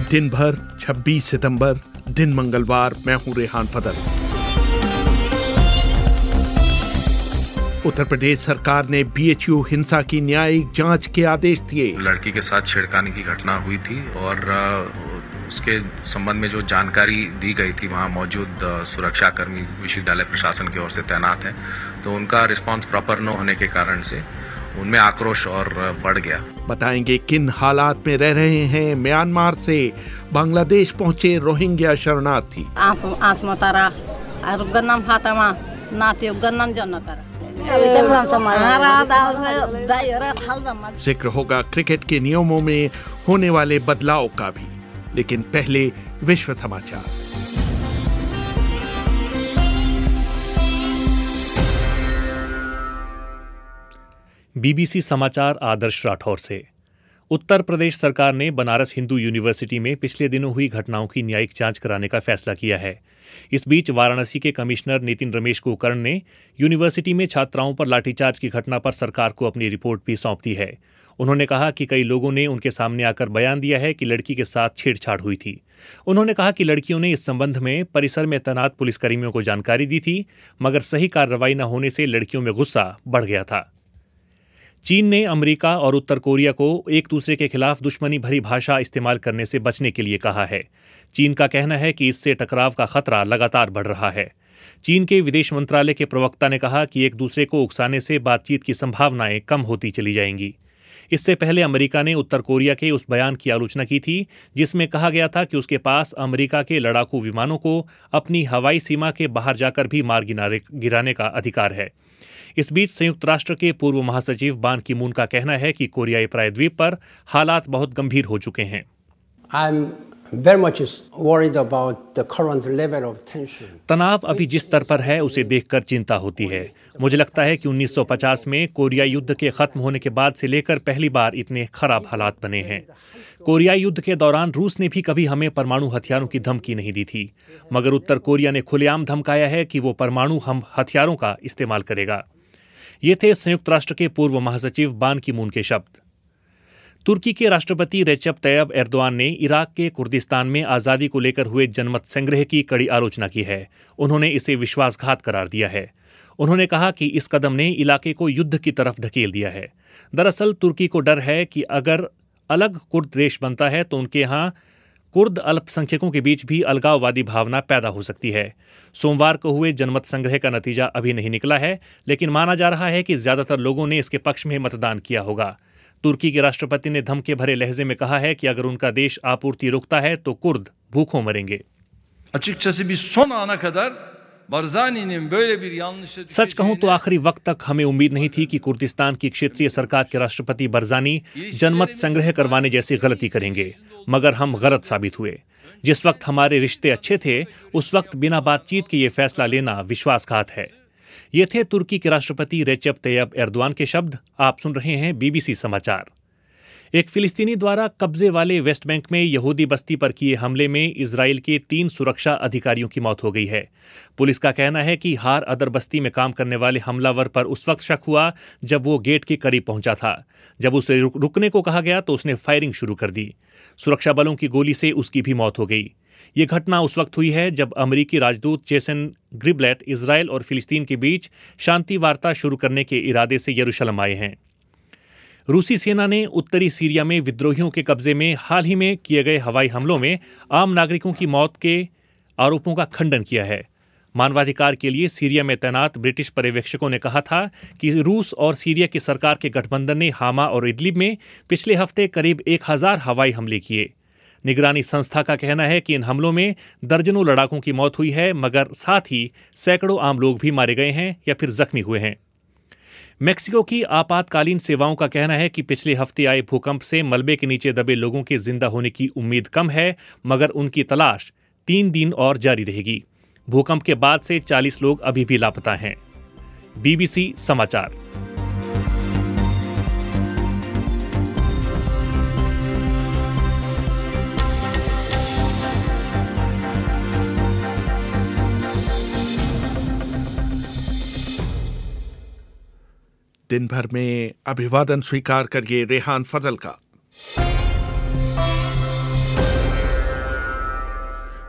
दिन भर 26 सितंबर, दिन मंगलवार। मैं हूं रेहान फजल। उत्तर प्रदेश सरकार ने बीएचयू हिंसा की न्यायिक जांच के आदेश दिए। लड़की के साथ छेड़खानी की घटना हुई थी और उसके संबंध में जो जानकारी दी गई थी वहां मौजूद सुरक्षाकर्मी विश्वविद्यालय प्रशासन की ओर से तैनात हैं, तो उनका रिस्पांस प्रॉपर न होने के कारण से उनमें आक्रोश और बढ़ गया। बताएंगे किन हालात में रह रहे हैं म्यांमार से बांग्लादेश पहुंचे रोहिंग्या शरणार्थी। जिक्र होगा क्रिकेट के नियमों में होने वाले बदलाव का भी, लेकिन पहले विश्व समाचार। बीबीसी समाचार आदर्श राठौर से। उत्तर प्रदेश सरकार ने बनारस हिंदू यूनिवर्सिटी में पिछले दिनों हुई घटनाओं की न्यायिक जांच कराने का फैसला किया है। इस बीच वाराणसी के कमिश्नर नितिन रमेश कुलकर्णी ने यूनिवर्सिटी में छात्राओं पर लाठीचार्ज की घटना पर सरकार को अपनी रिपोर्ट भी सौंप दी है। उन्होंने कहा कि कई लोगों ने उनके सामने आकर बयान दिया है कि लड़की के साथ छेड़छाड़ हुई थी। उन्होंने कहा कि लड़कियों ने इस संबंध में परिसर में तैनात पुलिसकर्मियों को जानकारी दी थी, मगर सही कार्रवाई न होने से लड़कियों में गुस्सा बढ़ गया था। चीन ने अमेरिका और उत्तर कोरिया को एक दूसरे के खिलाफ दुश्मनी भरी भाषा इस्तेमाल करने से बचने के लिए कहा है। चीन का कहना है कि इससे टकराव का खतरा लगातार बढ़ रहा है। चीन के विदेश मंत्रालय के प्रवक्ता ने कहा कि एक दूसरे को उकसाने से बातचीत की संभावनाएं कम होती चली जाएंगी। इससे पहले अमेरिका ने उत्तर कोरिया के उस बयान की आलोचना की थी जिसमें कहा गया था कि उसके पास अमेरिका के लड़ाकू विमानों को अपनी हवाई सीमा के बाहर जाकर भी मार गिराने का अधिकार है। इस बीच संयुक्त राष्ट्र के पूर्व महासचिव बान की मून का कहना है कि कोरियाई प्रायद्वीप पर हालात बहुत गंभीर हो चुके हैं। तनाव अभी जिस स्तर पर है उसे देखकर चिंता होती है। मुझे लगता है कि 1950 में कोरियाई युद्ध के खत्म होने के बाद से लेकर पहली बार इतने खराब हालात बने हैं। कोरियाई युद्ध के दौरान रूस ने भी कभी हमें परमाणु हथियारों की धमकी नहीं दी थी, मगर उत्तर कोरिया ने खुलेआम धमकाया है कि वो परमाणु हथियारों का इस्तेमाल करेगा। ये थे संयुक्त राष्ट्र के पूर्व महासचिव बान की मून के शब्द। तुर्की के राष्ट्रपति रेचेप तैयब एर्दोआन ने इराक के कुर्दिस्तान में आज़ादी को लेकर हुए जनमत संग्रह की कड़ी आलोचना की है। उन्होंने इसे विश्वासघात करार दिया है। उन्होंने कहा कि इस कदम ने इलाके को युद्ध की तरफ धकेल दिया है। दरअसल तुर्की को डर है कि अगर अलग कुर्द देश बनता है तो उनके यहाँ कुर्द अल्पसंख्यकों के बीच भी अलगाववादी भावना पैदा हो सकती है। सोमवार को हुए जनमत संग्रह का नतीजा अभी नहीं निकला है, लेकिन माना जा रहा है कि ज्यादातर लोगों ने इसके पक्ष में मतदान किया होगा। तुर्की के राष्ट्रपति ने धमके भरे लहजे में कहा है कि अगर उनका देश आपूर्ति रुकता है तो कुर्द भूखों मरेंगे। सच कहूं तो आखिरी वक्त तक हमें उम्मीद नहीं थी कि कुर्दिस्तान की क्षेत्रीय सरकार के राष्ट्रपति बरजानी जनमत संग्रह करवाने जैसी गलती करेंगे, मगर हम गलत साबित हुए। जिस वक्त हमारे रिश्ते अच्छे थे उस वक्त बिना बातचीत के ये फैसला लेना विश्वासघात है। ये थे तुर्की के राष्ट्रपति रेचेप तैयब एर्दोआन के शब्द। आप सुन रहे हैं बीबीसी समाचार। एक फिलिस्तीनी द्वारा कब्जे वाले वेस्ट बैंक में यहूदी बस्ती पर किए हमले में इजराइल के 3 सुरक्षा अधिकारियों की मौत हो गई है। पुलिस का कहना है कि हार अदर बस्ती में काम करने वाले हमलावर पर उस वक्त शक हुआ जब वो गेट के करीब पहुंचा था। जब उसे रुकने को कहा गया तो उसने फायरिंग शुरू कर दी। सुरक्षा बलों की गोली से उसकी भी मौत हो गई। ये घटना उस वक्त हुई है जब अमेरिकी राजदूत जेसन ग्रिब्लेट इजराइल और फिलिस्तीन के बीच शांति वार्ता शुरू करने के इरादे से यरूशलेम आए हैं। रूसी सेना ने उत्तरी सीरिया में विद्रोहियों के कब्जे में हाल ही में किए गए हवाई हमलों में आम नागरिकों की मौत के आरोपों का खंडन किया है। मानवाधिकार के लिए सीरिया में तैनात ब्रिटिश पर्यवेक्षकों ने कहा था कि रूस और सीरिया की सरकार के गठबंधन ने हामा और इदलिब में पिछले हफ्ते करीब 1000 हवाई हमले किए। निगरानी संस्था का कहना है कि इन हमलों में दर्जनों लड़ाकों की मौत हुई है, मगर साथ ही सैकड़ों आम लोग भी मारे गए हैं या फिर जख्मी हुए हैं। मेक्सिको की आपातकालीन सेवाओं का कहना है कि पिछले हफ्ते आए भूकंप से मलबे के नीचे दबे लोगों के जिंदा होने की उम्मीद कम है, मगर उनकी तलाश 3 दिन और जारी रहेगी। भूकंप के बाद से 40 लोग अभी भी लापता हैं। बीबीसी समाचार। दिन भर में अभिवादन स्वीकार करिए रेहान फजल का।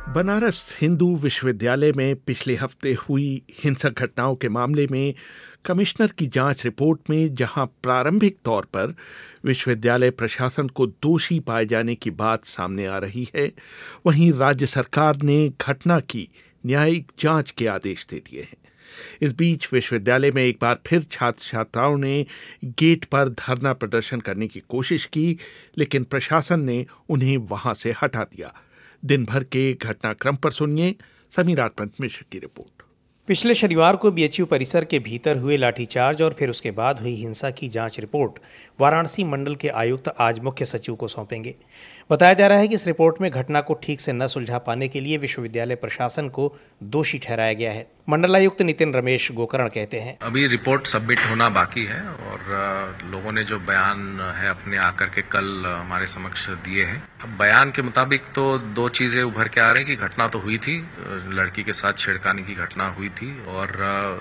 बनारस हिंदू विश्वविद्यालय में पिछले हफ्ते हुई हिंसक घटनाओं के मामले में कमिश्नर की जांच रिपोर्ट में जहां प्रारंभिक तौर पर विश्वविद्यालय प्रशासन को दोषी पाए जाने की बात सामने आ रही है, वहीं राज्य सरकार ने घटना की न्यायिक जांच के आदेश दे दिए हैं। इस बीच विश्वविद्यालय में एक बार फिर छात्र छात्राओं ने गेट पर धरना प्रदर्शन करने की कोशिश की, लेकिन प्रशासन ने उन्हें वहां से हटा दिया। दिन भर के घटनाक्रम पर सुनिए समीर आत्मज मिश्र की रिपोर्ट। पिछले शनिवार को बीएचयू परिसर के भीतर हुए लाठीचार्ज और फिर उसके बाद हुई हिंसा की जांच रिपोर्ट वाराणसी मंडल के आयुक्त आज मुख्य सचिव को सौंपेंगे। बताया जा रहा है कि इस रिपोर्ट में घटना को ठीक से न सुलझा पाने के लिए विश्वविद्यालय प्रशासन को दोषी ठहराया गया है। मंडलायुक्त नितिन रमेश गोकर्ण कहते हैं, अभी रिपोर्ट सबमिट होना बाकी है और लोगों ने जो बयान है अपने आकर के कल हमारे समक्ष दिए हैं। अब बयान के मुताबिक तो दो चीजें उभर के आ रही कि घटना तो हुई थी, लड़की के साथ छेड़खानी की घटना हुई थी और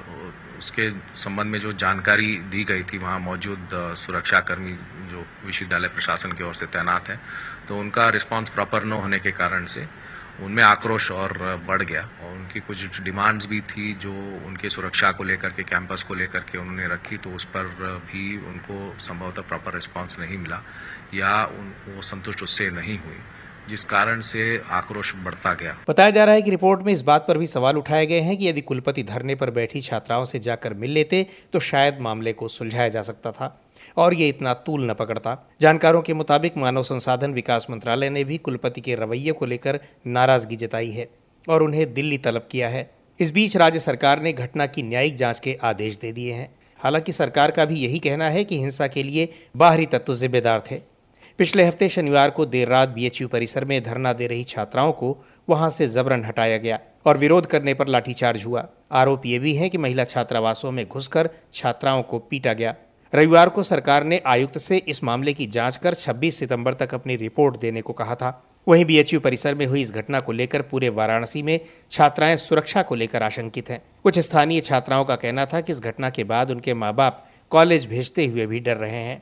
उसके संबंध में जो जानकारी दी गई थी वहां मौजूद सुरक्षाकर्मी जो विश्वविद्यालय प्रशासन की ओर से तैनात है, तो उनका रिस्पांस प्रॉपर न होने के कारण से उनमें आक्रोश और बढ़ गया और उनकी कुछ डिमांड्स भी थी जो उनके सुरक्षा को लेकर के, कैंपस को लेकर के उन्होंने रखी, तो उस पर भी उनको संभवतः प्रॉपर रिस्पांस नहीं मिला या वो संतुष्ट उससे नहीं हुई, जिस कारण से आक्रोश बढ़ता गया। बताया जा रहा है कि रिपोर्ट में इस बात पर भी सवाल उठाए गए हैं कि यदि कुलपति धरने पर बैठी छात्राओं से जाकर मिल लेते तो शायद मामले को सुलझाया जा सकता था और ये इतना तूल न पकड़ता। जानकारों के मुताबिक मानव संसाधन विकास मंत्रालय ने भी कुलपति के रवैये को लेकर नाराजगी जताई है और उन्हें दिल्ली तलब किया है। इस बीच राज्य सरकार ने घटना की न्यायिक जांच के आदेश दे दिए हैं। हालांकि सरकार का भी यही कहना है कि हिंसा के लिए बाहरी तत्व जिम्मेदार थे। पिछले हफ्ते शनिवार को देर रात बीएचयू परिसर में धरना दे रही छात्राओं को वहां से जबरन हटाया गया और विरोध करने पर लाठीचार्ज हुआ। आरोप ये भी है कि महिला छात्रावासों में घुसकर छात्राओं को पीटा गया। रविवार को सरकार ने आयुक्त से इस मामले की जांच कर 26 सितंबर तक अपनी रिपोर्ट देने को कहा था। वहीं बीएचयू परिसर में हुई इस घटना को लेकर पूरे वाराणसी में छात्राएं सुरक्षा को लेकर आशंकित हैं। कुछ स्थानीय छात्राओं का कहना था कि इस घटना के बाद उनके माँ बाप कॉलेज भेजते हुए भी डर रहे हैं।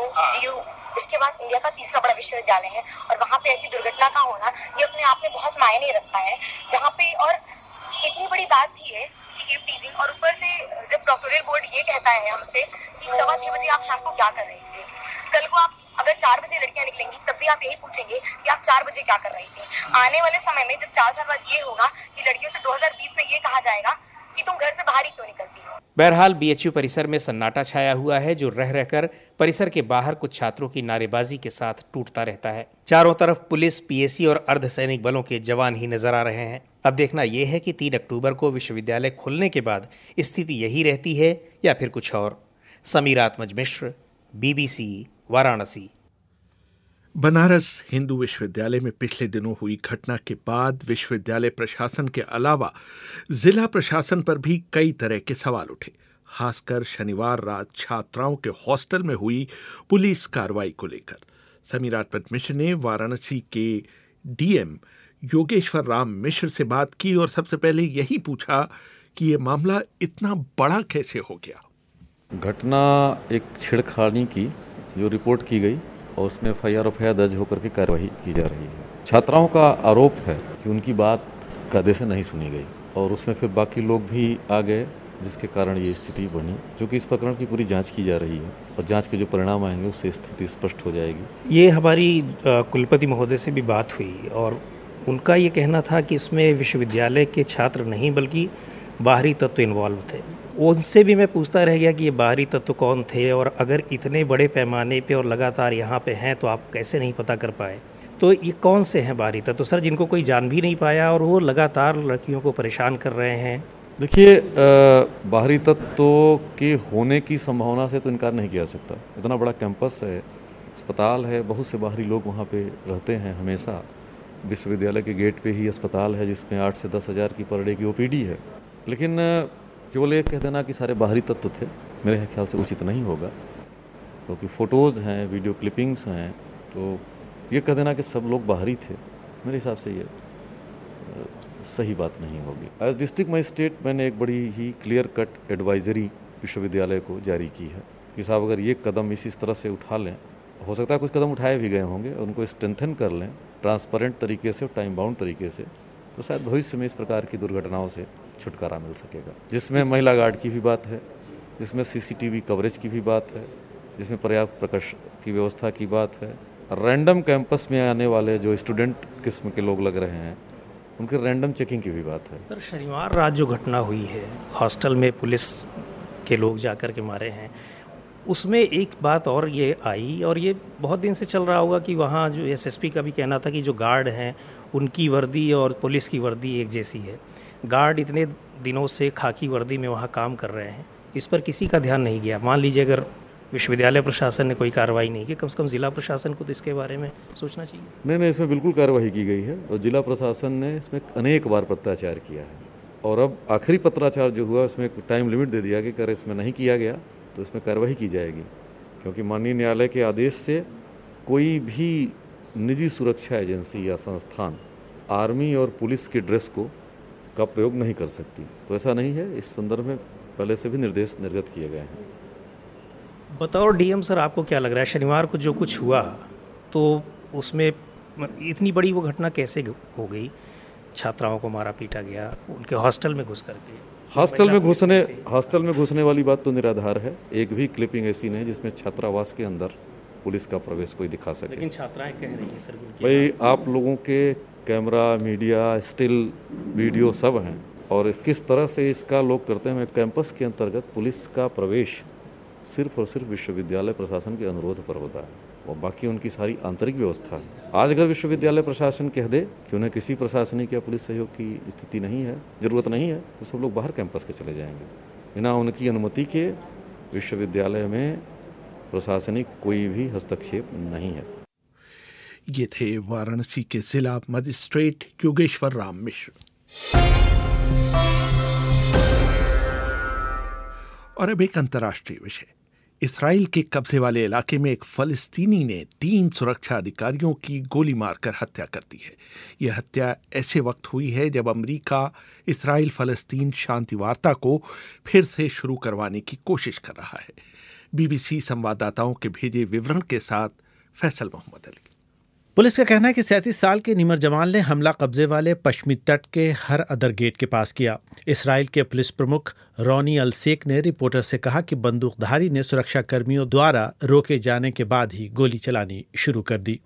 इसके बाद इंडिया का तीसरा बड़ा विश्वविद्यालय है और वहाँ पे ऐसी दुर्घटना का होना ये अपने आप में बहुत मायने रखता है, जहाँ पे और इतनी बड़ी बात थी है कि टीजिंग और ऊपर से जब डॉक्टोरल बोर्ड ये कहता है हमसे कि 6:15 बजे आप शाम को क्या कर रही थी, कल को आप अगर 4 बजे लड़कियां निकलेंगी तब भी आप यही पूछेंगे कि आप 4 बजे क्या कर रही थी। आने वाले समय में जब 4 साल बाद ये होगा कि लड़कियों से 2020 में ये कहा जाएगा कि तुम घर से बाहर ही क्यों निकलती हो। बहरहाल बीएचयू परिसर में सन्नाटा छाया हुआ है जो रह रहकर परिसर के बाहर कुछ छात्रों की नारेबाजी के साथ टूटता रहता है। चारों तरफ पुलिस, पीएसी और अर्धसैनिक बलों के जवान ही नजर आ रहे हैं। अब देखना यह है कि 3 अक्टूबर को विश्वविद्यालय खुलने के बाद स्थिति यही रहती है या फिर कुछ और। समीर आत्मज मिश्र, BBC, वाराणसी। बनारस हिंदू विश्वविद्यालय में पिछले दिनों हुई घटना के बाद विश्वविद्यालय प्रशासन के अलावा जिला प्रशासन पर भी कई तरह के सवाल उठे, खासकर शनिवार रात छात्राओं के हॉस्टल में हुई पुलिस कार्रवाई को लेकर। समीर आत्मज मिश्र ने वाराणसी के डीएम योगेश्वर राम मिश्र से बात की और सबसे पहले यही पूछा कि यह मामला इतना बड़ा कैसे हो गया। घटना एक छेड़खानी की जो रिपोर्ट की गई और उसमें FIR दर्ज होकर के कार्रवाई की जा रही है। छात्राओं का आरोप है कि उनकी बात कायदे से नहीं सुनी गई और उसमें फिर बाकी लोग भी आ गए, जिसके कारण ये स्थिति बनी। जो कि इस प्रकरण की पूरी जांच की जा रही है और जांच के जो परिणाम आएंगे उससे स्थिति स्पष्ट हो जाएगी। ये हमारी कुलपति महोदय से भी बात हुई और उनका ये कहना था कि इसमें विश्वविद्यालय के छात्र नहीं बल्कि बाहरी तत्व इन्वॉल्व थे। उनसे भी मैं पूछता रह गया कि ये बाहरी तत्व कौन थे और अगर इतने बड़े पैमाने पे और लगातार यहाँ पे हैं तो आप कैसे नहीं पता कर पाए। तो ये कौन से हैं बाहरी तत्व सर, जिनको कोई जान भी नहीं पाया और वो लगातार लड़कियों को परेशान कर रहे हैं? देखिए, बाहरी तत्व के होने की संभावना से तो इनकार नहीं किया जा सकता। इतना बड़ा कैंपस है, अस्पताल है, बहुत से बाहरी लोग वहाँ पे रहते हैं हमेशा। विश्वविद्यालय के गेट पे ही अस्पताल है जिसमें 8 से 10 हज़ार की पर डे की OPD है। लेकिन केवल ये कह देना कि सारे बाहरी तत्व थे, मेरे ख्याल से उचित नहीं होगा, क्योंकि फ़ोटोज़ हैं, वीडियो क्लिपिंग्स हैं, तो ये कह देना कि सब लोग बाहरी थे, मेरे हिसाब से ये सही बात नहीं होगी। एज डिस्ट्रिक्ट मजिस्ट्रेट मैंने एक बड़ी ही क्लियर कट एडवाइजरी विश्वविद्यालय को जारी की है कि साहब अगर ये कदम इस तरह से उठा लें, हो सकता है कुछ कदम उठाए भी गए होंगे, उनको स्ट्रेंथन कर लें ट्रांसपेरेंट तरीके से और टाइम बाउंड तरीके से, तो शायद भविष्य में इस प्रकार की दुर्घटनाओं से छुटकारा मिल सकेगा, जिसमें महिला गार्ड की भी बात है, जिसमें CCTV कवरेज की भी बात है, जिसमें पर्याप्त प्रकाश की व्यवस्था की बात है। रैंडम कैंपस में आने वाले जो स्टूडेंट किस्म के लोग लग रहे हैं उनके रैंडम चेकिंग की भी बात है। सर, शनिवार रात जो घटना हुई है, हॉस्टल में पुलिस के लोग जाकर के मारे हैं, उसमें एक बात और ये आई, और ये बहुत दिन से चल रहा होगा कि वहाँ जो SSP का भी कहना था कि जो गार्ड हैं उनकी वर्दी और पुलिस की वर्दी एक जैसी है। गार्ड इतने दिनों से खाकी वर्दी में वहाँ काम कर रहे हैं, इस पर किसी का ध्यान नहीं गया। मान लीजिए अगर विश्वविद्यालय प्रशासन ने कोई कार्रवाई नहीं की, कम से कम जिला प्रशासन को तो इसके बारे में सोचना चाहिए। नहीं, इसमें बिल्कुल कार्रवाई की गई है और जिला प्रशासन ने इसमें अनेक बार पत्राचार किया है, और अब आखिरी पत्राचार जो हुआ उसमें टाइम लिमिट दे दिया कि अगर इसमें नहीं किया गया तो इसमें कार्रवाई की जाएगी, क्योंकि माननीय न्यायालय के आदेश से कोई भी निजी सुरक्षा एजेंसी या संस्थान आर्मी और पुलिस के ड्रेस का प्रयोग नहीं कर सकती। तो ऐसा नहीं है, इस संदर्भ में पहले से भी निर्देश निर्गत किए गए हैं। बतौर DM सर, आपको क्या लग रहा है शनिवार को जो कुछ हुआ, तो उसमें इतनी बड़ी वो घटना कैसे हो गई? छात्राओं को मारा पीटा गया, उनके हॉस्टल में घुस करके। हॉस्टल में घुसने वाली बात तो निराधार है। एक भी क्लिपिंग ऐसी नहीं जिसमें छात्रावास के अंदर पुलिस का प्रवेश कोई दिखा सके। लेकिन छात्राएं कह रही हैं सर, भाई आप लोगों के कैमरा, मीडिया, स्टिल वीडियो सब हैं, और किस तरह से इसका लोग करते हैं। कैंपस के अंतर्गत पुलिस का प्रवेश सिर्फ और सिर्फ विश्वविद्यालय प्रशासन के अनुरोध पर होता है, और बाकी उनकी सारी आंतरिक व्यवस्था है। आज अगर विश्वविद्यालय प्रशासन कह दे कि उन्हें किसी प्रशासनिक या पुलिस सहयोग की स्थिति नहीं है, जरूरत नहीं है, तो सब लोग बाहर कैंपस के चले जाएंगे। बिना उनकी अनुमति के विश्वविद्यालय में प्रशासनिक कोई भी हस्तक्षेप नहीं है। ये थे वाराणसी के जिला मजिस्ट्रेट योगेश्वर राम मिश्र। और अब एक अंतर्राष्ट्रीय विषय। इसराइल के कब्जे वाले इलाके में एक फलस्तीनी ने 3 सुरक्षा अधिकारियों की गोली मारकर हत्या कर दी है। यह हत्या ऐसे वक्त हुई है जब अमेरिका इसराइल फलस्तीन शांति वार्ता को फिर से शुरू करवाने की कोशिश कर रहा है। BBC संवाददाताओं के भेजे विवरण के साथ फैसल मोहम्मद अली। पुलिस का कहना है कि 37 साल के निमर जमाल ने हमला कब्जे वाले पश्चिमी तट के हर अदर गेट के पास किया। इसराइल के पुलिस प्रमुख रोनी अल-शेख ने रिपोर्टर से कहा कि बंदूकधारी ने सुरक्षा कर्मियों द्वारा रोके जाने के बाद ही गोली चलानी शुरू कर दी।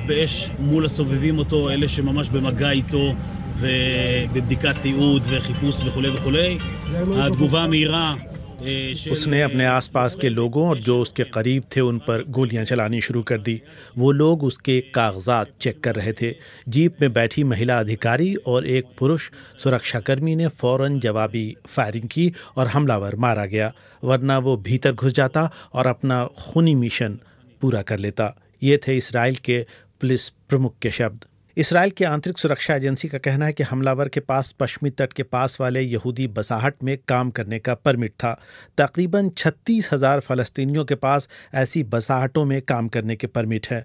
उसने अपने आसपास के लोगों और जो उसके करीब थे उन पर गोलियां चलानी शुरू कर दी। वो लोग उसके कागजात चेक कर रहे थे। जीप में बैठी महिला अधिकारी और एक पुरुष सुरक्षाकर्मी ने फौरन जवाबी फायरिंग की और हमलावर मारा गया, वरना वो भीतर घुस जाता और अपना खूनी मिशन पूरा कर लेता। ये थे इसराइल के पुलिस प्रमुख के शब्द। इसराइल की आंतरिक सुरक्षा एजेंसी का कहना है कि हमलावर के पास पश्चिमी तट के पास वाले यहूदी बसाहट में काम करने का परमिट था। तकरीबन 36,000 फ़लस्तीनियों के पास ऐसी बसाहटों में काम करने के परमिट है।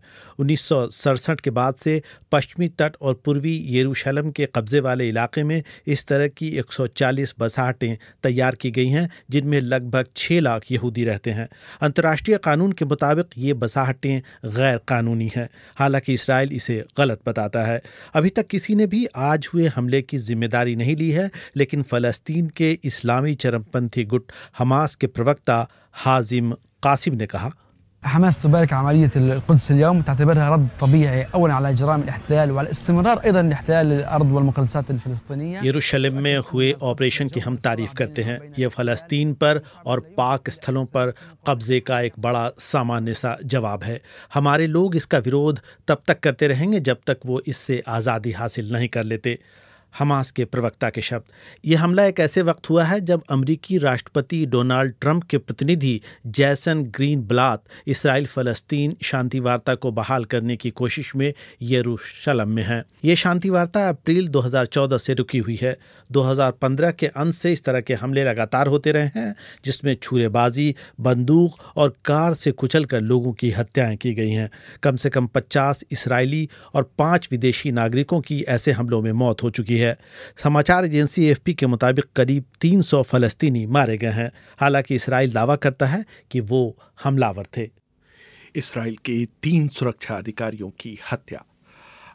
1967 के बाद से पश्चिमी तट और पूर्वी यरूशलेम के कब्जे वाले इलाके में इस तरह की 140 बसाहटें तैयार की गई हैं, जिनमें लगभग 6 लाख यहूदी रहते हैं। अंतर्राष्ट्रीय कानून के मुताबिक ये बसाहटें गैर कानूनी हैं, हालांकि इसराइल इसे गलत बताता है। अभी तक किसी ने भी आज हुए हमले की जिम्मेदारी नहीं ली है, लेकिन फ़लस्तीन के इस्लामी चरमपंथी गुट हमास के प्रवक्ता हाजिम कासिम ने कहा, حماس تبارك عملية القدس اليوم تعتبرها رد طبيعي أولا على إجرام الاحتلال وعلى استمرار أيضا الاحتلال للأرض والمقدسات الفلسطينية। यरूशलेम में हुए ऑपरेशन की हम तारीफ करते हैं। यह फ़लस्तीन पर और पाक स्थलों पर कब्जे का एक बड़ा सामान्य सा जवाब है। हमारे लोग इसका विरोध तब तक करते रहेंगे जब तक वो इससे आज़ादी हासिल नहीं कर लेते। हमास के प्रवक्ता के शब्द। यह हमला एक ऐसे वक्त हुआ है जब अमेरिकी राष्ट्रपति डोनाल्ड ट्रंप के प्रतिनिधि जैसन ग्रीनब्लाट इसराइल फ़लस्तीन शांति वार्ता को बहाल करने की कोशिश में यरूशलेम में हैं। ये शांति वार्ता अप्रैल 2014 से रुकी हुई है। 2015 के अंत से इस तरह के हमले लगातार होते रहे हैं, जिसमें छुरेबाजी, बंदूक और कार से कुचलकर लोगों की हत्याएं की गई हैं। कम से कम 50 इसराइली और 5 विदेशी नागरिकों की ऐसे हमलों में मौत हो चुकी है। समाचार एजेंसी AFP के मुताबिक करीब 300 फ़लस्तीनी मारे गए हैं। हालांकि इसराइल दावा करता है कि वो हमलावर थे। इसराइल के 3 सुरक्षा अधिकारियों की हत्या।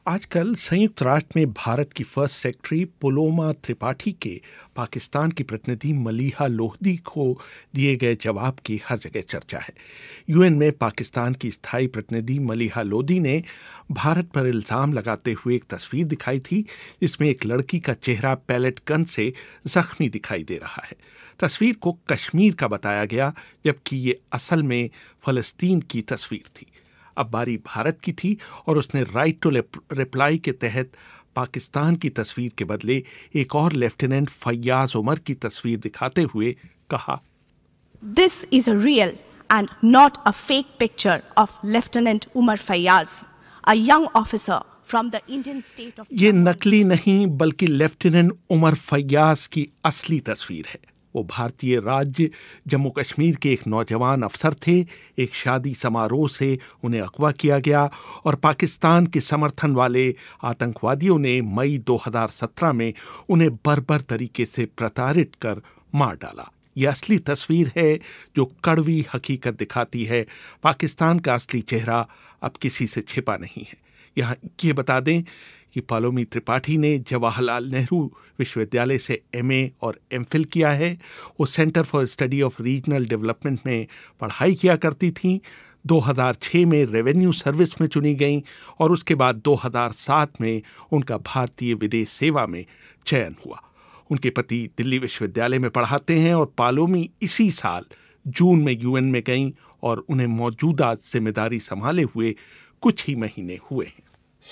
आजकल संयुक्त राष्ट्र में भारत की फर्स्ट सेक्रेटरी पुलोमा त्रिपाठी के पाकिस्तान की प्रतिनिधि मलीहा लोहदी को दिए गए जवाब की हर जगह चर्चा है। यूएन में पाकिस्तान की स्थायी प्रतिनिधि मलीहा लोहदी ने भारत पर इल्जाम लगाते हुए एक तस्वीर दिखाई थी जिसमें एक लड़की का चेहरा पैलेट गन से जख्मी दिखाई दे रहा है। तस्वीर को कश्मीर का बताया गया, जबकि ये असल में फलस्तीन की तस्वीर थी। अब बारी भारत की थी और उसने राइट टू रिप्लाई के तहत पाकिस्तान की तस्वीर के बदले एक और लेफ्टिनेंट फैयाज उमर की तस्वीर दिखाते हुए कहा, this is a real and not a fake picture of lieutenant Umar Fayyaz, a young officer from the Indian state of. ये नकली नहीं बल्कि लेफ्टिनेंट उमर फैयाज की असली तस्वीर है। वो भारतीय राज्य जम्मू कश्मीर के एक नौजवान अफसर थे। एक शादी समारोह से उन्हें अगवा किया गया और पाकिस्तान के समर्थन वाले आतंकवादियों ने मई 2017 में उन्हें बर्बर तरीके से प्रताड़ित कर मार डाला। ये असली तस्वीर है जो कड़वी हकीकत दिखाती है। पाकिस्तान का असली चेहरा अब किसी से छिपा नहीं है। यहाँ ये बता दें कि पालोमी त्रिपाठी ने जवाहरलाल नेहरू विश्वविद्यालय से एमए और एमफिल किया है। वो centre for study of regional development में पढ़ाई किया करती थीं। 2006 में रेवेन्यू सर्विस में चुनी गईं और उसके बाद 2007 में उनका भारतीय विदेश सेवा में चयन हुआ। उनके पति दिल्ली विश्वविद्यालय में पढ़ाते हैं और पालोमी इसी साल जून में यूएन में गईं और उन्हें मौजूदा जिम्मेदारी संभाले हुए कुछ ही महीने हुए हैं।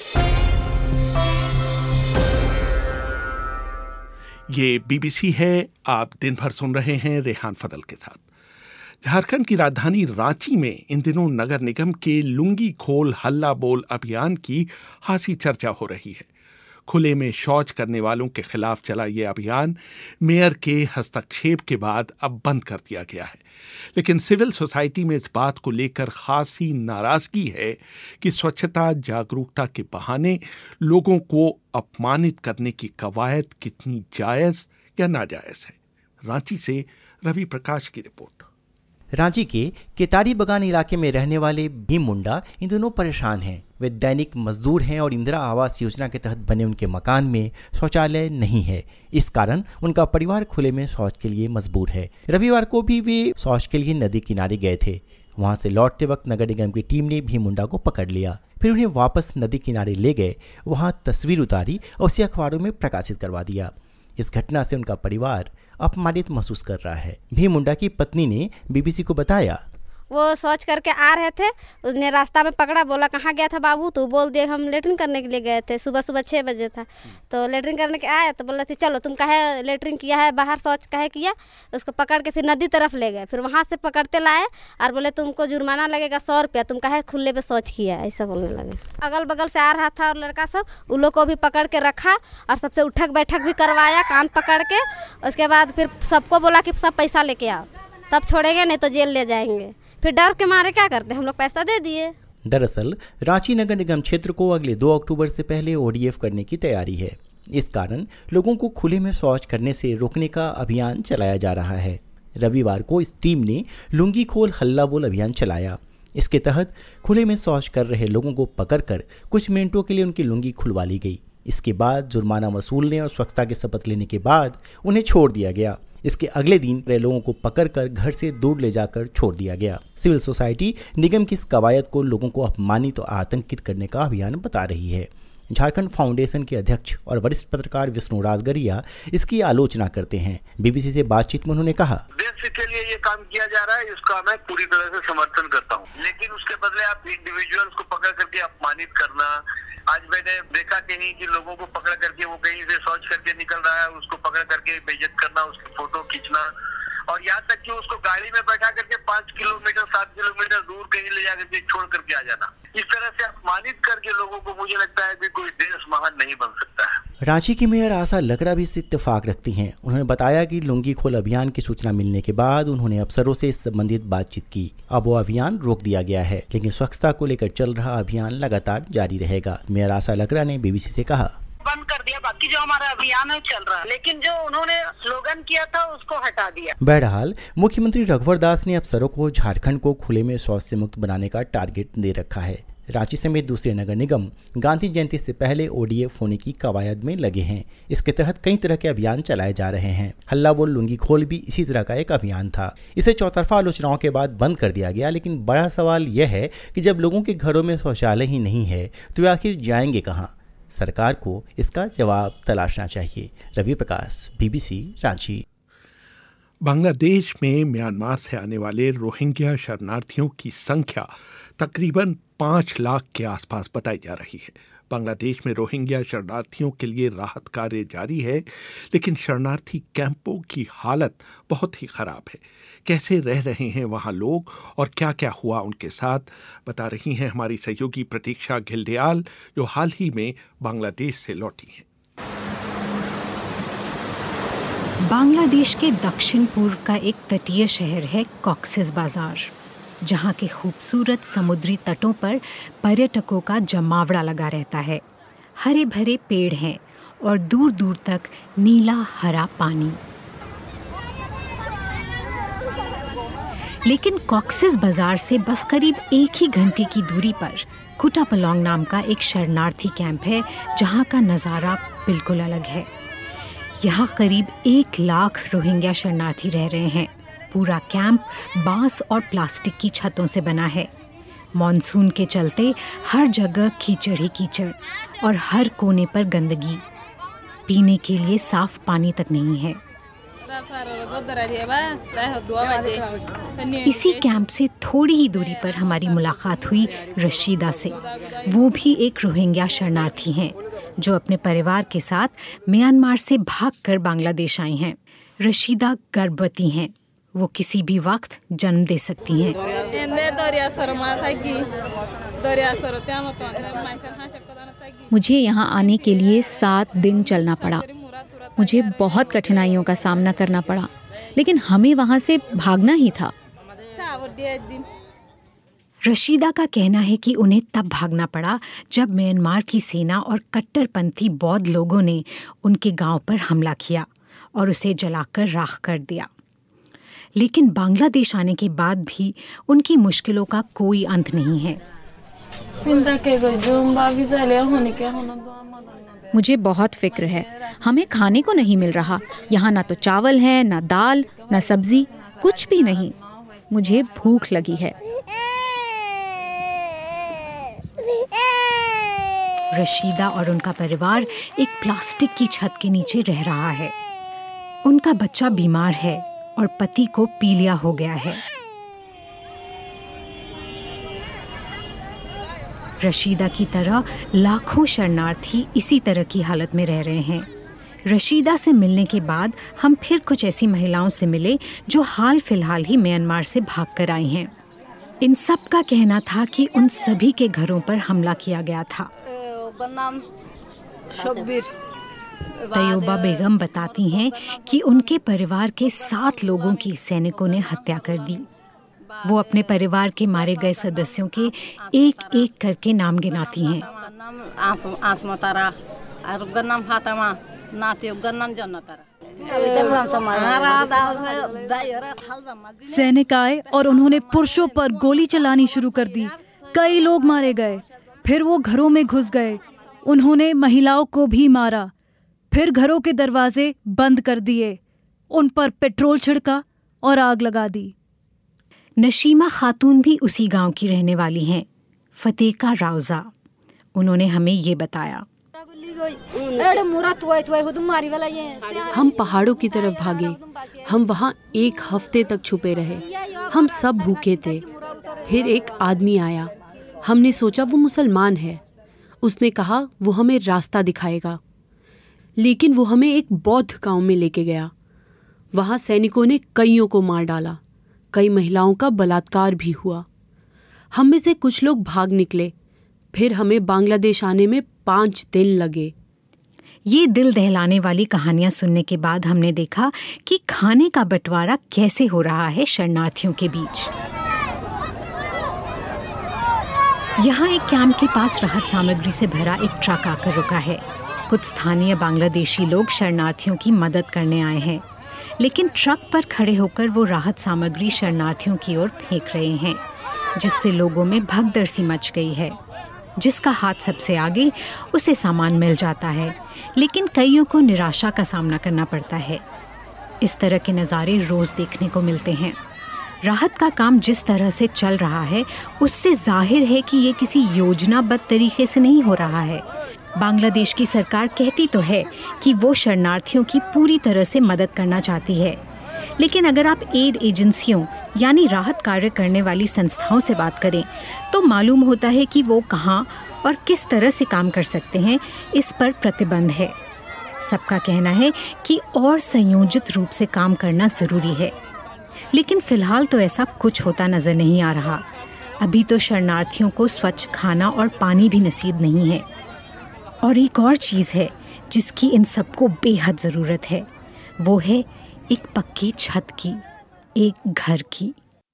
ये बीबीसी है। आप दिन भर सुन रहे हैं रेहान फदल के साथ। झारखंड की राजधानी रांची में इन दिनों नगर निगम के लुंगी खोल हल्ला बोल अभियान की खासी चर्चा हो रही है। खुले में शौच करने वालों के खिलाफ चला ये अभियान मेयर के हस्तक्षेप के बाद अब बंद कर दिया गया है, लेकिन सिविल सोसाइटी में इस बात को लेकर खासी नाराजगी है कि स्वच्छता जागरूकता के बहाने लोगों को अपमानित करने की कवायद कितनी जायज या नाजायज है। रांची से रवि प्रकाश की रिपोर्ट। रांची के केतारी बगान इलाके में रहने वाले भीम मुंडा इन दोनों परेशान हैं। वे दैनिक मजदूर हैं और इंदिरा आवास योजना के तहत बने उनके मकान में शौचालय नहीं है। इस कारण उनका परिवार खुले में शौच के लिए मजबूर है। रविवार को भी वे शौच के लिए नदी किनारे गए थे। वहां से लौटते वक्त नगर निगम की टीम ने भीम मुंडा को पकड़ लिया, फिर उन्हें वापस नदी किनारे ले गए, वहां तस्वीर उतारी और उसे अखबारों में प्रकाशित करवा दिया। इस घटना से उनका परिवार अपमानित महसूस कर रहा है। भीम मुंडा की पत्नी ने बीबीसी को बताया, वो सोच करके आ रहे थे, उसने रास्ता में पकड़ा, बोला कहाँ गया था बाबू, तो बोल दिए हम लेटरिन करने के लिए गए थे। सुबह 6 बजे था, तो लेटरिन करने के आए तो बोल रहे थे चलो तुम कहे लेटरिन किया है, बाहर शौच कहे किया। उसको पकड़ के फिर नदी तरफ ले गए, फिर वहाँ से पकड़ते लाए और बोले तुमको जुर्माना लगेगा 100 रुपया, तुम कहे खुले पे शौच किया, ऐसा बोलने लगे। अगल बगल से आ रहा था और लड़का सब, उन लोग को भी पकड़ के रखा और सबसे उठक बैठक भी करवाया कान पकड़ के। उसके बाद फिर सबको बोला कि सब पैसा लेके आओ, तब छोड़ेंगे नहीं तो जेल ले जाएंगे। फिर डर के मारे क्या करते, हम लोग पैसा दे दिए। दरअसल रांची नगर निगम क्षेत्र को अगले 2 अक्टूबर से पहले ओडीएफ करने की तैयारी है। इस कारण लोगों को खुले में शौच करने से रोकने का अभियान चलाया जा रहा है। रविवार को इस टीम ने लुंगी खोल हल्ला बोल अभियान चलाया। इसके तहत खुले में शौच कर रहे लोगों को पकड़कर कुछ मिनटों के लिए उनकी लुंगी खुलवा ली गई। इसके बाद जुर्माना वसूलने और स्वच्छता की शपथ लेने के बाद उन्हें छोड़ दिया गया। इसके अगले दिन लोगों को पकड़कर घर से दूर ले जाकर छोड़ दिया गया। सिविल सोसाइटी निगम की इस कवायद को लोगों को अपमानित और आतंकित करने का अभियान बता रही है। झारखंड फाउंडेशन के अध्यक्ष और वरिष्ठ पत्रकार विष्णु राजगरिया इसकी आलोचना करते हैं। बीबीसी से बातचीत में उन्होंने कहा, देश के लिए ये काम किया जा रहा है, इसका मैं पूरी तरह से समर्थन करता हूँ, लेकिन उसके बदले आप इंडिविजुअल्स को पकड़ करके अपमानित करना। आज मैंने देखा कहीं कि लोगों को पकड़ करके वो कहीं से शौच करके निकल रहा है, उसको पकड़ करके बेइज्जत करना, उसकी फोटो खींचना और यहाँ तक कि उसको गाड़ी में बैठा करके 5 किलोमीटर 7 किलोमीटर दूर कहीं ले जाकर के छोड़ करके आ जाना। इस तरह से अपमानित करके लोगों को, मुझे लगता है कि कोई देश महान नहीं बन सकता है। रांची की मेयर आशा लकड़ा भी इससे इत्तेफाक रखती हैं। उन्होंने बताया कि लुंगी खोल अभियान की सूचना मिलने के बाद उन्होंने अफसरों से इस संबंधित बातचीत की। अब वो अभियान रोक दिया गया है, लेकिन स्वच्छता को लेकर चल रहा अभियान लगातार जारी रहेगा। मेयर आशा लकड़ा ने बीबीसी से कहा, बंद कर दिया, बाकी जो हमारा अभियान है चल रहा है, लेकिन जो उन्होंने स्लोगन किया था उसको हटा दिया। बहरहाल मुख्यमंत्री रघुवर दास ने अफसरों को झारखंड को खुले में शौच से मुक्त बनाने का टारगेट दे रखा है। रांची समेत दूसरे नगर निगम गांधी जयंती से पहले ODF होने की कवायद में लगे हैं। इसके तहत कई तरह के अभियान चलाए जा रहे हैं। हल्ला बोल लुंगी खोल भी इसी तरह का एक अभियान था। इसे चौतरफा आलोचनाओं के बाद बंद कर दिया गया, लेकिन बड़ा सवाल यह है कि जब लोगों के घरों में शौचालय ही नहीं है तो वे आखिर जाएंगे कहाँ? सरकार को इसका जवाब तलाशना चाहिए। रवि प्रकाश, BBC, रांची। बांग्लादेश में म्यांमार से आने वाले रोहिंग्या शरणार्थियों की संख्या तकरीबन 5 लाख के आसपास बताई जा रही है। बांग्लादेश में रोहिंग्या शरणार्थियों के लिए राहत कार्य जारी है, लेकिन शरणार्थी कैंपों की हालत बहुत ही खराब है। कैसे रह रहे हैं वहां लोग और क्या क्या हुआ उनके साथ, बता रही हैं हमारी सहयोगी प्रतीक्षा घिल्डियाल, जो हाल ही में बांग्लादेश से लौटी हैं। बांग्लादेश के दक्षिण पूर्व का एक तटीय शहर है कॉक्सेस बाजार, जहां के खूबसूरत समुद्री तटों पर पर्यटकों का जमावड़ा लगा रहता है। हरे भरे पेड़ हैं और दूर दूर तक नीला हरा पानी। लेकिन कॉक्सेस बाजार से बस करीब 1 ही घंटे की दूरी पर कुटापलोंग नाम का एक शरणार्थी कैंप है, जहां का नज़ारा बिल्कुल अलग है। यहाँ करीब 1 लाख रोहिंग्या शरणार्थी रह रहे हैं। पूरा कैंप बांस और प्लास्टिक की छतों से बना है। मॉनसून के चलते हर जगह कीचड़ ही कीचड़ और हर कोने पर गंदगी। पीने के लिए साफ पानी तक नहीं है। इसी कैंप से थोड़ी ही दूरी पर हमारी मुलाकात हुई रशीदा से। वो भी एक रोहिंग्या शरणार्थी हैं, जो अपने परिवार के साथ म्यांमार से भागकर बांग्लादेश आई हैं। रशीदा गर्भवती हैं। वो किसी भी वक्त जन्म दे सकती हैं। मुझे यहाँ आने के लिए 7 दिन चलना पड़ा। मुझे बहुत कठिनाइयों का सामना करना पड़ा, लेकिन हमें वहाँ से भागना ही था। रशीदा का कहना है कि उन्हें तब भागना पड़ा जब म्यांमार की सेना और कट्टरपंथी बौद्ध लोगों ने उनके गांव पर हमला किया और उसे जलाकर राख कर दिया। लेकिन बांग्लादेश आने के बाद भी उनकी मुश्किलों का कोई अंत नहीं है। मुझे बहुत फिक्र है। हमें खाने को नहीं मिल रहा। यहाँ ना तो चावल है, ना दाल, ना सब्जी, कुछ भी नहीं। मुझे भूख लगी है। रशीदा और उनका परिवार एक प्लास्टिक की छत के नीचे रह रहा है। उनका बच्चा बीमार है और पति को पीलिया हो गया है। रशीदा की तरह लाखों शरणार्थी इसी तरह की हालत में रह रहे हैं। रशीदा से मिलने के बाद हम फिर कुछ ऐसी महिलाओं से मिले जो हाल फिलहाल ही म्यांमार से भागकर आई हैं। इन सब का कहना था कि उन सभी के घरों पर हमला किया गया था। तैयबा बेगम बताती हैं कि उनके परिवार के 7 लोगों की सैनिकों ने हत्या कर दी। वो अपने परिवार के मारे गए सदस्यों के एक एक करके नाम गिनाती हैं। सैनिक आए और उन्होंने पुरुषों पर गोली चलानी शुरू कर दी। कई लोग मारे गए। फिर वो घरों में घुस गए। उन्होंने महिलाओं को भी मारा। फिर घरों के दरवाजे बंद कर दिए, उन पर पेट्रोल छिड़का और आग लगा दी। नशीमा खातून भी उसी गांव की रहने वाली हैं, फतेका राउजा। उन्होंने हमें ये बताया। हम पहाड़ों की तरफ भागे। हम वहाँ 1 हफ्ते तक छुपे रहे। हम सब भूखे थे। फिर एक आदमी आया। हमने सोचा वो मुसलमान है। उसने कहा वो हमें रास्ता दिखाएगा, लेकिन वो हमें एक बौद्ध गांव में लेके गया। वहाँ सैनिकों ने कईयों को मार डाला। कई महिलाओं का बलात्कार भी हुआ। हम में से कुछ लोग भाग निकले। फिर हमें बांग्लादेश आने में 5 दिन लगे। ये दिल दहलाने वाली कहानियां सुनने के बाद हमने देखा कि खाने का बंटवारा कैसे हो रहा है शरणार्थियों के बीच। यहाँ एक कैंप के पास राहत सामग्री से भरा एक ट्रक आकर रुका है। कुछ स्थानीय बांग्लादेशी लोग शरणार्थियों की मदद करने आए हैं, लेकिन ट्रक पर खड़े होकर वो राहत सामग्री शरणार्थियों की ओर फेंक रहे हैं, जिससे लोगों में भगदड़ सी मच गई है। जिसका हाथ सबसे आगे उसे सामान मिल जाता है, लेकिन कईयों को निराशा का सामना करना पड़ता है। इस तरह के नज़ारे रोज़ देखने को मिलते हैं। राहत का काम जिस तरह से चल रहा है उससे जाहिर है कि ये किसी योजनाबद्ध तरीके से नहीं हो रहा है। बांग्लादेश की सरकार कहती तो है कि वो शरणार्थियों की पूरी तरह से मदद करना चाहती है, लेकिन अगर आप एड एजेंसियों यानी राहत कार्य करने वाली संस्थाओं से बात करें तो मालूम होता है कि वो कहाँ और किस तरह से काम कर सकते हैं, इस पर प्रतिबंध है। सबका कहना है कि और संयोजित रूप से काम करना ज़रूरी है, लेकिन फ़िलहाल तो ऐसा कुछ होता नज़र नहीं आ रहा। अभी तो शरणार्थियों को स्वच्छ खाना और पानी भी नसीब नहीं है। और एक और चीज़ है जिसकी इन सबको बेहद ज़रूरत है, वो है एक पक्की छत की, एक घर की।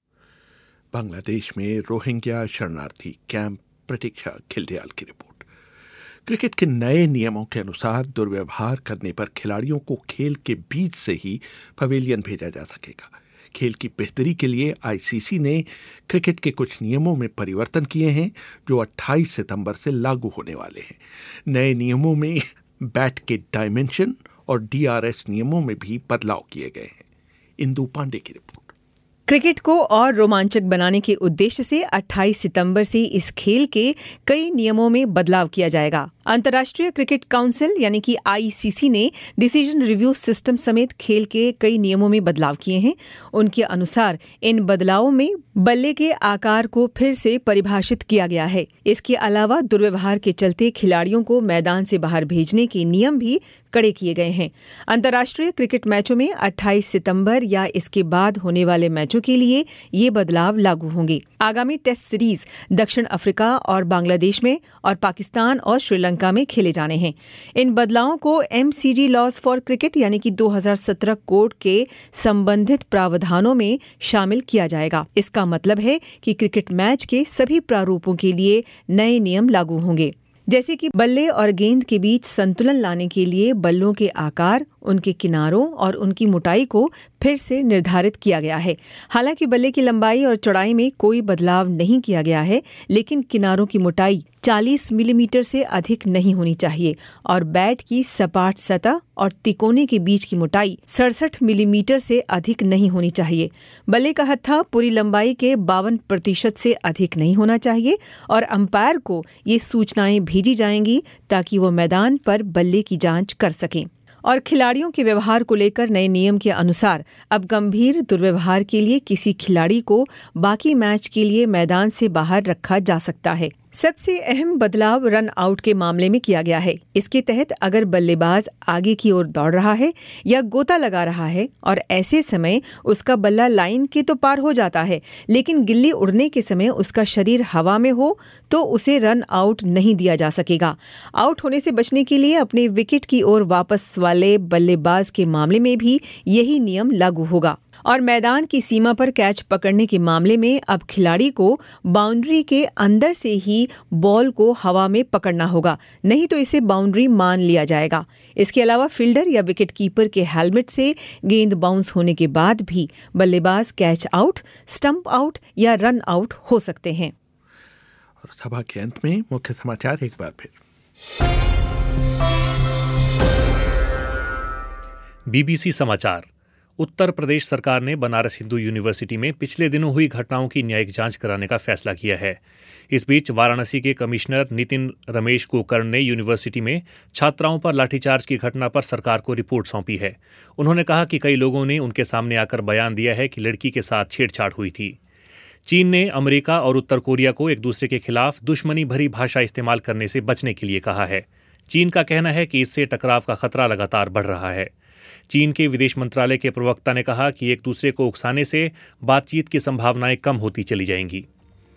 बांग्लादेश में रोहिंग्या शरणार्थी कैंप, प्रतीक्षा खिल्डियाल की रिपोर्ट। क्रिकेट के नए नियमों के अनुसार दुर्व्यवहार करने पर खिलाड़ियों को खेल के बीच से ही पवेलियन भेजा जा सकेगा। खेल की बेहतरी के लिए आईसीसी ने क्रिकेट के कुछ नियमों में परिवर्तन किए हैं जो 28 सितंबर से लागू होने वाले हैं। नए नियमों में बैट के डायमेंशन और डीआरएस नियमों में भी बदलाव किए गए हैं। इंदु पांडे की रिपोर्ट। क्रिकेट को और रोमांचक बनाने के उद्देश्य से 28 सितंबर से इस खेल के कई नियमों में बदलाव किया जाएगा। अंतर्राष्ट्रीय क्रिकेट काउंसिल यानी कि आईसीसी ने डिसीजन रिव्यू सिस्टम समेत खेल के कई नियमों में बदलाव किए हैं। उनके अनुसार इन बदलावों में बल्ले के आकार को फिर से परिभाषित किया गया है। इसके अलावा दुर्व्यवहार के चलते खिलाड़ियों को मैदान से बाहर भेजने के नियम भी कड़े किए गए हैं। अंतर्राष्ट्रीय क्रिकेट मैचों में 28 सितंबर या इसके बाद होने वाले मैचों के लिए ये बदलाव लागू होंगे। आगामी टेस्ट सीरीज दक्षिण अफ्रीका और बांग्लादेश में और पाकिस्तान और श्रीलंका में खेले जाने हैं। इन बदलावों को एमसीजी लॉज फॉर क्रिकेट यानी कि 2017 कोड के संबंधित प्रावधानों में शामिल किया जाएगा। इसका मतलब है कि क्रिकेट मैच के सभी प्रारूपों के लिए नए नियम लागू होंगे, जैसे कि बल्ले और गेंद के बीच संतुलन लाने के लिए बल्लों के आकार, उनके किनारों और उनकी मोटाई को फिर से निर्धारित किया गया है। हालांकि बल्ले की लंबाई और चौड़ाई में कोई बदलाव नहीं किया गया है, लेकिन किनारों की मोटाई 40 मिलीमीटर से अधिक नहीं होनी चाहिए और बैट की सपाट सतह और तिकोने के बीच की मोटाई 67 मिलीमीटर से अधिक नहीं होनी चाहिए। बल्ले का हत्था पूरी लंबाई के 52% से अधिक नहीं होना चाहिए और अंपायर को ये सूचनाएं भेजी जाएंगी ताकि वो मैदान पर बल्ले की जांच कर सकें। और खिलाड़ियों के व्यवहार को लेकर नए नियम के अनुसार अब गंभीर दुर्व्यवहार के लिए किसी खिलाड़ी को बाकी मैच के लिए मैदान से बाहर रखा जा सकता है। सबसे अहम बदलाव रन आउट के मामले में किया गया है। इसके तहत अगर बल्लेबाज आगे की ओर दौड़ रहा है या गोता लगा रहा है और ऐसे समय उसका बल्ला लाइन के तो पार हो जाता है, लेकिन गिल्ली उड़ने के समय उसका शरीर हवा में हो तो उसे रन आउट नहीं दिया जा सकेगा। आउट होने से बचने के लिए अपने विकेट की ओर वापस वाले बल्लेबाज के मामले में भी यही नियम लागू होगा। और मैदान की सीमा पर कैच पकड़ने के मामले में अब खिलाड़ी को बाउंड्री के अंदर से ही बॉल को हवा में पकड़ना होगा, नहीं तो इसे बाउंड्री मान लिया जाएगा। इसके अलावा फील्डर या विकेट कीपर के हेलमेट से गेंद बाउंस होने के बाद भी बल्लेबाज कैच आउट, स्टंप आउट या रन आउट हो सकते हैं। और सभा के अंत में मुख्य समाचार एक बार फिर। बीबीसी समाचार। उत्तर प्रदेश सरकार ने बनारस हिंदू यूनिवर्सिटी में पिछले दिनों हुई घटनाओं की न्यायिक जांच कराने का फैसला किया है। इस बीच वाराणसी के कमिश्नर नितिन रमेश कुलकर्णी ने यूनिवर्सिटी में छात्राओं पर लाठीचार्ज की घटना पर सरकार को रिपोर्ट सौंपी है। उन्होंने कहा कि कई लोगों ने उनके सामने आकर बयान दिया है कि लड़की के साथ छेड़छाड़ हुई थी। चीन ने अमेरिका और उत्तर कोरिया को एक दूसरे के खिलाफ दुश्मनी भरी भाषा इस्तेमाल करने से बचने के लिए कहा है। चीन का कहना है कि इससे टकराव का खतरा लगातार बढ़ रहा है। चीन के विदेश मंत्रालय के प्रवक्ता ने कहा कि एक दूसरे को उकसाने से बातचीत की संभावनाएं कम होती चली जाएंगी।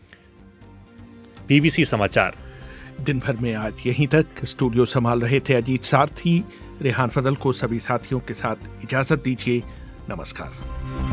बीबीसी समाचार। दिन भर में आज यहीं तक। स्टूडियो संभाल रहे थे अजीत सारथी। रेहान फजल को सभी साथियों के साथ इजाजत दीजिए। नमस्कार।